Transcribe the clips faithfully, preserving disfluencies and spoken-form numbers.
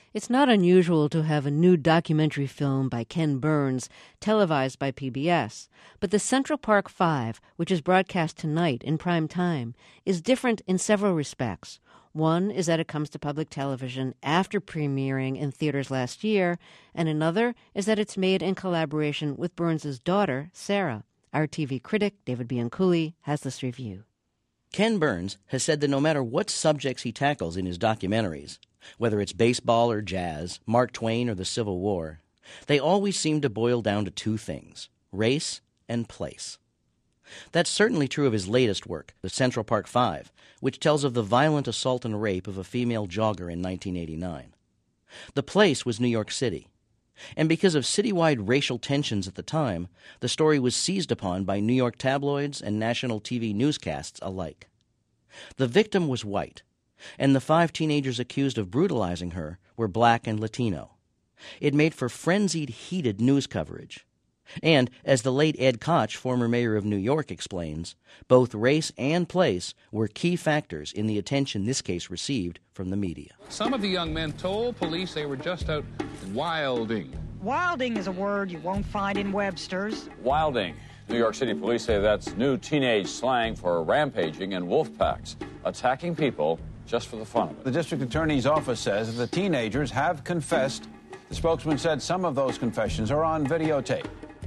It's not unusual to have a new documentary film by Ken Burns televised by P B S, but the Central Park Five, which is broadcast tonight in prime time, is different in several respects. One is that it comes to public television after premiering in theaters last year, and another is that it's made in collaboration with Burns' daughter, Sarah. Our T V critic, David Bianculli, has this review. Ken Burns has said that no matter what subjects he tackles in his documentaries, whether it's baseball or jazz, Mark Twain or the Civil War, they always seem to boil down to two things: race and place. That's certainly true of his latest work, The Central Park Five, which tells of the violent assault and rape of a female jogger in nineteen eighty-nine. The place was New York City, and because of citywide racial tensions at the time, the story was seized upon by New York tabloids and national T V newscasts alike. The victim was white, and the five teenagers accused of brutalizing her were black and Latino. It made for frenzied, heated news coverage. And, as the late Ed Koch, former mayor of New York, explains, both race and place were key factors in the attention this case received from the media. Some of the young men told police they were just out wilding. Wilding is a word you won't find in Webster's. Wilding. New York City police say that's new teenage slang for rampaging and wolf packs, attacking people just for the fun of it. The district attorney's office says that the teenagers have confessed. The spokesman said some of those confessions are on videotape.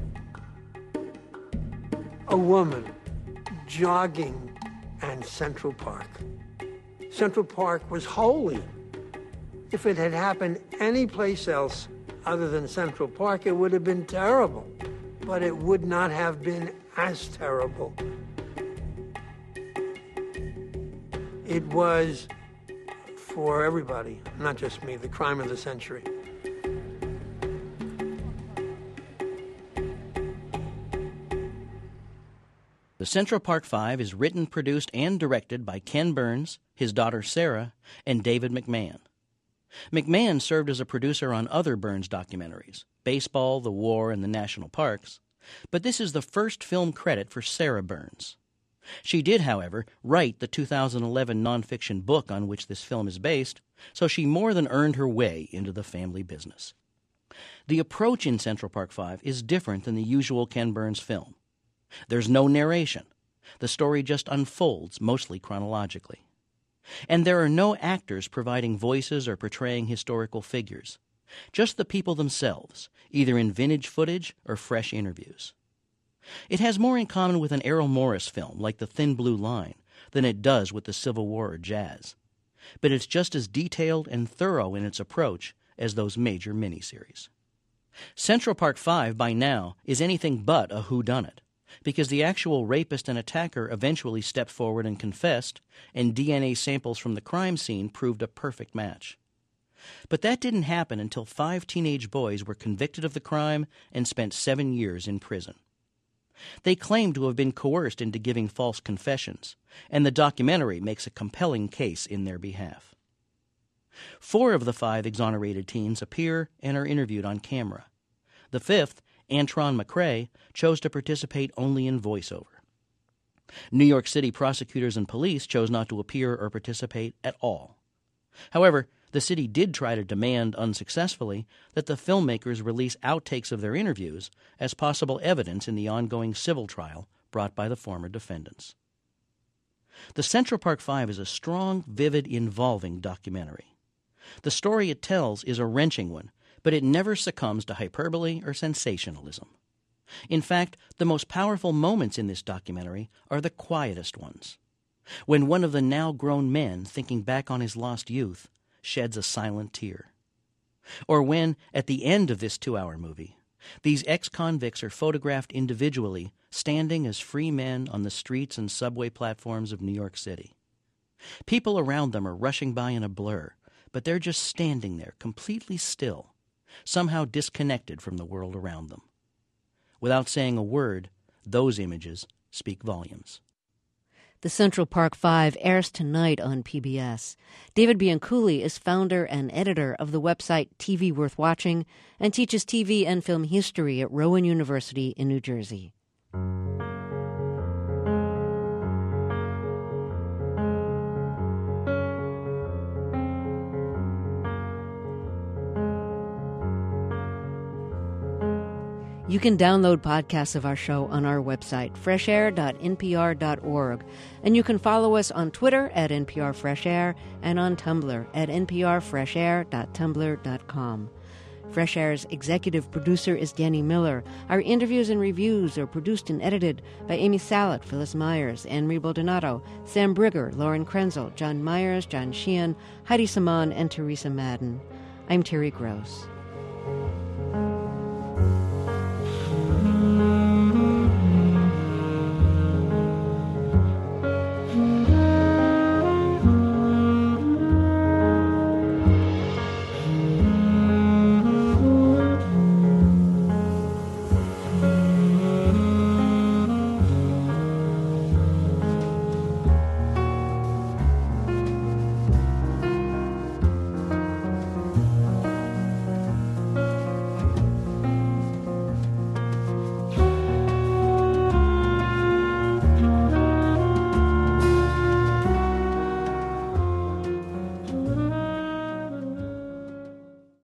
A woman jogging and Central Park. Central Park was holy. If it had happened anyplace else other than Central Park, it would have been terrible. But it would not have been as terrible. It was, for everybody, not just me, the crime of the century. The Central Park Five is written, produced, and directed by Ken Burns, his daughter Sarah, and David McMahon. McMahon served as a producer on other Burns documentaries, Baseball, the War, and the National Parks, but this is the first film credit for Sarah Burns. She did, however, write the two thousand eleven nonfiction book on which this film is based, so she more than earned her way into the family business. The approach in Central Park Five is different than the usual Ken Burns film. There's no narration. The story just unfolds, mostly chronologically. And there are no actors providing voices or portraying historical figures. Just the people themselves, either in vintage footage or fresh interviews. It has more in common with an Errol Morris film like The Thin Blue Line than it does with the Civil War or jazz. But it's just as detailed and thorough in its approach as those major miniseries. Central Park Five, by now, is anything but a whodunit, because the actual rapist and attacker eventually stepped forward and confessed, and D N A samples from the crime scene proved a perfect match. But that didn't happen until five teenage boys were convicted of the crime and spent seven years in prison. They claim to have been coerced into giving false confessions, and the documentary makes a compelling case in their behalf. Four of the five exonerated teens appear and are interviewed on camera. The fifth, Antron McCray, chose to participate only in voiceover. New York City prosecutors and police chose not to appear or participate at all. However, the city did try to demand, unsuccessfully, that the filmmakers release outtakes of their interviews as possible evidence in the ongoing civil trial brought by the former defendants. The Central Park Five is a strong, vivid, involving documentary. The story it tells is a wrenching one, but it never succumbs to hyperbole or sensationalism. In fact, the most powerful moments in this documentary are the quietest ones. When one of the now-grown men, thinking back on his lost youth, sheds a silent tear. Or when, at the end of this two-hour movie, these ex-convicts are photographed individually, standing as free men on the streets and subway platforms of New York City. People around them are rushing by in a blur, but they're just standing there, completely still, somehow disconnected from the world around them. Without saying a word, those images speak volumes. The Central Park Five airs tonight on P B S. David Bianculli is founder and editor of the website T V Worth Watching and teaches T V and film history at Rowan University in New Jersey. You can download podcasts of our show on our website, fresh air dot n p r dot org. And you can follow us on Twitter at N P R Fresh Air and on Tumblr at n p r fresh air dot tumblr dot com. Fresh Air's executive producer is Danny Miller. Our interviews and reviews are produced and edited by Amy Salet, Phyllis Myers, Anne-Marie Baldonado, Sam Brigger, Lauren Krenzel, John Myers, John Sheehan, Heidi Saman, and Teresa Madden. I'm Terry Gross.